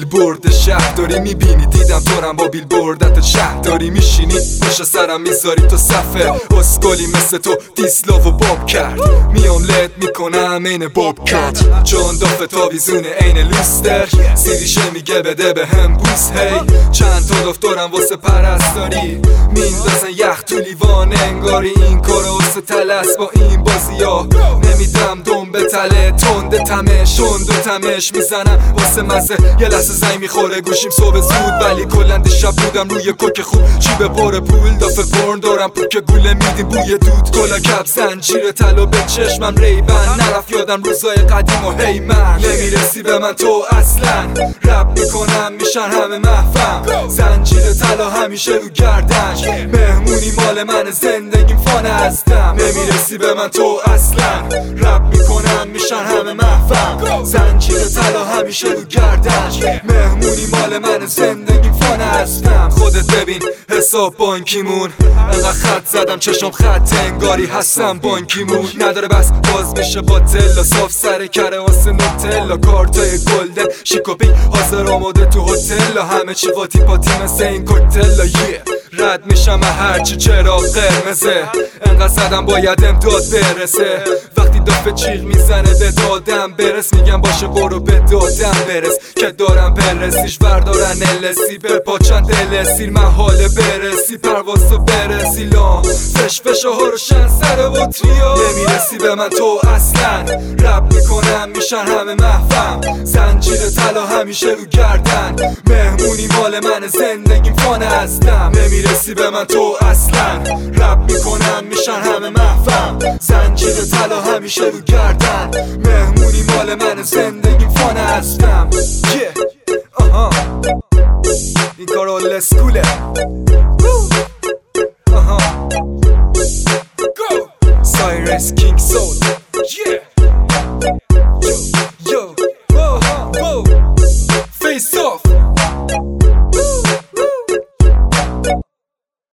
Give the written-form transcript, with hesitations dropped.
برد شهر داری میبینی، دیدم دورم با بیل بردت شهر داری میشینی، پشت سرم میذاری تو صفه اسکلی مثل تو دیسلاو و باب کرد، میام لت میکنم این باب کرد، چون دافه تاویزونه این لوستر، سیریشه میگه بده به هم بوس، هی چند تا دفترم واسه پرستاری، میندازن یخ تو لیوان انگاری، این کارو واسه تلس با این بازی ها، نمیدم دم به تله تنده تمش شند و تمش میزنم واسه مزه، یه لحظه زنگ میخوره گوشیم صبح زود، ولی کلند شب بودم روی کوک خوب، چی به بار پول دافه برن دارم پوک گوله میدیم بوی دود، کلا کپ زنجیر طلا به چشمم ریبن، نرفت یادم روزای قدیم و هی من نمیرسی به من تو اصلا، رب میکنم میشن همه محفم، زنجیر طلا همیشه رو گردنش، مهمونی مال من زندگیم فانه هستم، نمیرسی به من تو اصلا، رب میکنم میشن همه محفم، زنجیر طلا همیشه رو گردنش، مهمونی مال من زندگیم فانه هستم، خودت ببین حساب بانکیمون، انقدر خط زدم چشم خط انگاری هستم بانکیمون، نداره بس باز میشه با تلا، صاف سر کره واسه نوتلا، کارتای گلدن شیکوپی حاضر آماده تو هتل، همه چی واتی پاتی مثل این کوکتلا، رد میشم هرچی چراغ قرمزه، انقدر زدم باید امداد برسه، وقتی دافه جیغ میزنه به دادم برس، میگم باشه برو به دادم برس، که دارم برسیش بردارن السی، به پاچن دلسیر محاله برسی، پروازو برسی لام فش ها رو شن سر بطریا، نمیرسی به من تو اصلا، رب میکنم میشن همه محفم، زنجیر طلا همیشه رو گردن، مهمونی مال من زندگیم فانه هستم، نمیرسی به من تو اصلا، رب میکنم میشن همه محفم، زنجیر طلا همیشه رو گردن، مهمونی مال من زندگیم فانه هستم، این کارو لسکوله